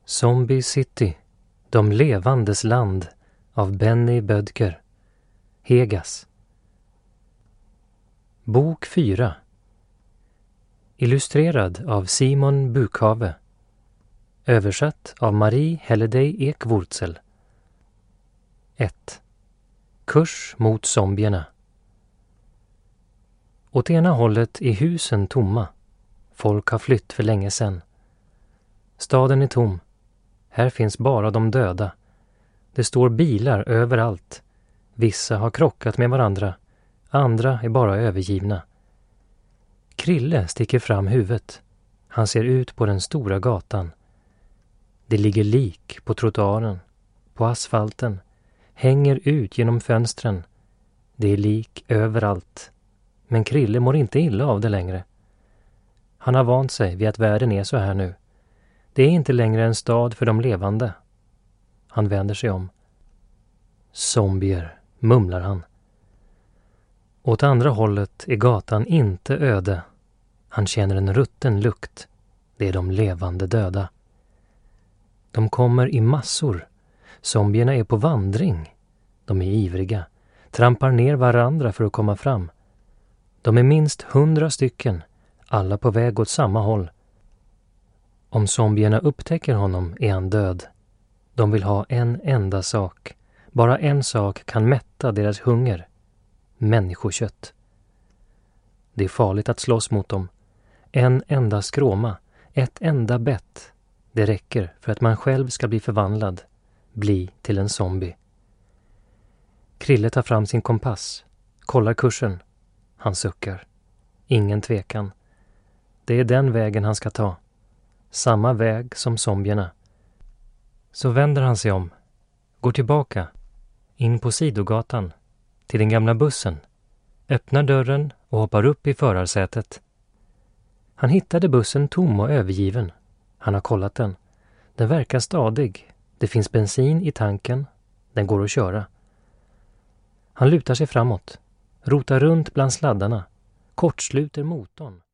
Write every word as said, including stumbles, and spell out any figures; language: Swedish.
Zombie City, de levandes land av Benny Bödker. Hegas. Bok fyra. Illustrerad av Simon Bukhave. Översatt av Marie Helledey Ekvurzel. ett. Kurs mot zombierna. Åt ena hållet är husen tomma. Folk har flytt för länge sedan. Staden är tom. Här finns bara de döda. Det står bilar överallt. Vissa har krockat med varandra. Andra är bara övergivna. Krille sticker fram huvudet. Han ser ut på den stora gatan. Det ligger lik på trottoaren, på asfalten, hänger ut genom fönstren. Det är lik överallt. Men Krille mår inte illa av det längre. Han har vant sig vid att världen är så här nu. Det är inte längre en stad för de levande. Han vänder sig om. Zombier, mumlar han. Åt andra hållet är gatan inte öde. Han känner en rutten lukt. Det är de levande döda. De kommer i massor. Zombierna är på vandring. De är ivriga. Trampar ner varandra för att komma fram. De är minst hundra stycken. Alla på väg åt samma håll. Om zombierna upptäcker honom är han död. De vill ha en enda sak. Bara en sak kan mätta deras hunger. Människokött. Det är farligt att slåss mot dem. En enda skråma, ett enda bett. Det räcker för att man själv ska bli förvandlad. Bli till en zombie. Krille tar fram sin kompass. Kollar kursen. Han suckar. Ingen tvekan. Det är den vägen han ska ta. Samma väg som zombierna. Så vänder han sig om. Går tillbaka. In på sidogatan. Till den gamla bussen. Öppnar dörren och hoppar upp i förarsätet. Han hittade bussen tom och övergiven. Han har kollat den. Den verkar stadig. Det finns bensin i tanken. Den går att köra. Han lutar sig framåt. Rotar runt bland sladdarna. Kortsluter motorn.